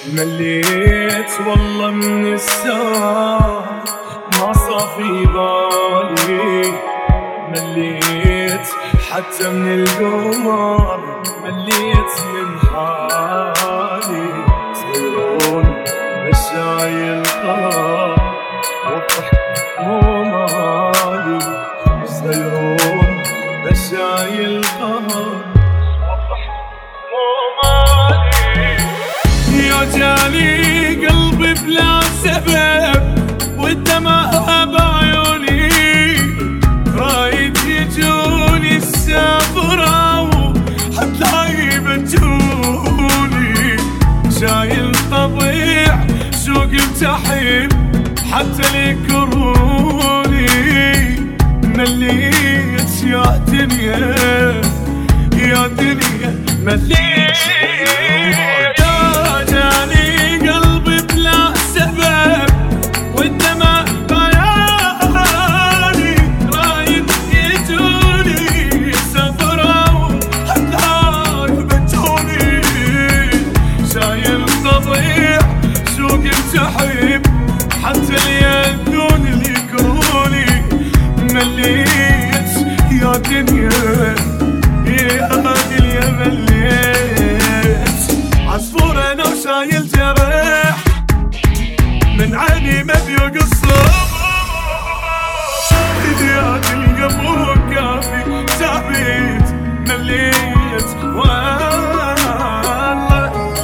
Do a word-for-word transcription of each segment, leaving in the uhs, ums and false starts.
مليت والله من الساعة ما صافي بالي، مليت حتى من القمر، مليت من حالي. صيرون مشايل قرار والضحك مو مالي، صيرون مشايل قرار والضحك مو مالي. يا جاني قلبي بلا سبب والدمع بعيوني، رايد يجوني السفرة وحتى يبتوني، شايل طبيع سوق امتحن حتى يكرهوني. مليت يا دنيا يا دنيا مليت، جاني قلبي بلا سبب والدمع بعيوني، رايد يجوني سفرة وحتى يبتوني، شايل طبيع سوق امتحن حتى اليدون اللي يكرهوني. مليت يا دنيا يا دنيا مليت، عصفور انا وشايل جرح من عيني ما بيقص، يا دنيا مو كافي ثابت. مليت والله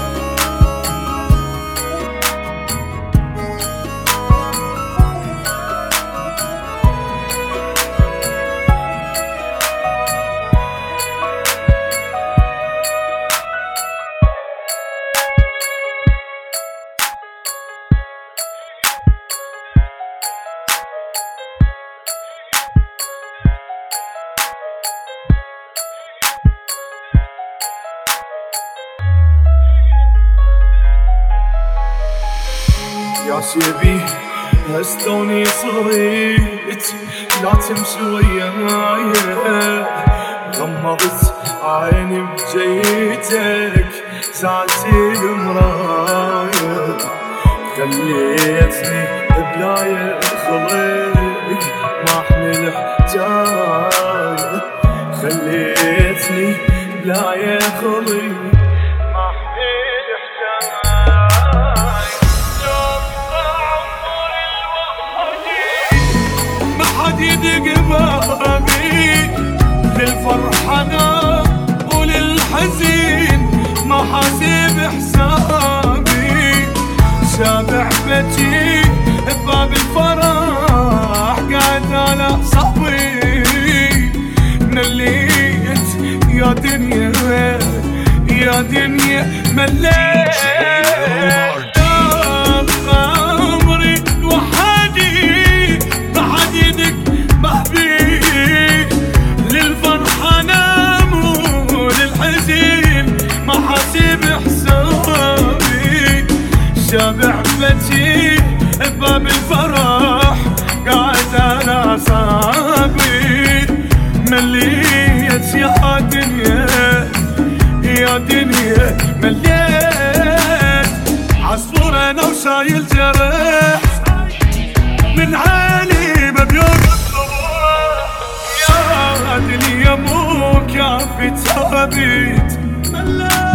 يا شبي هستوني صريت لا تمشي وياي، غمضت عيني بجيتك زعلتي المراية، خليتني بلاية خليك ما احمل حجاية، خليتني بلاية خليك ما احمل حجاية. يدق بابي للفرحة وللحزين ما حاسب حسابي، شابع بجي بباب الفرح قاعد على صبي. مليت يا دنيا يا دنيا مليت، شابع بجي بباب الفرح قاعد على اعصابي. مليت يا دنيا يا دنيا مليت، عصفور انا وشايل جرح من عيني ما بيوقف، يا دنيا مو كافي ثابت.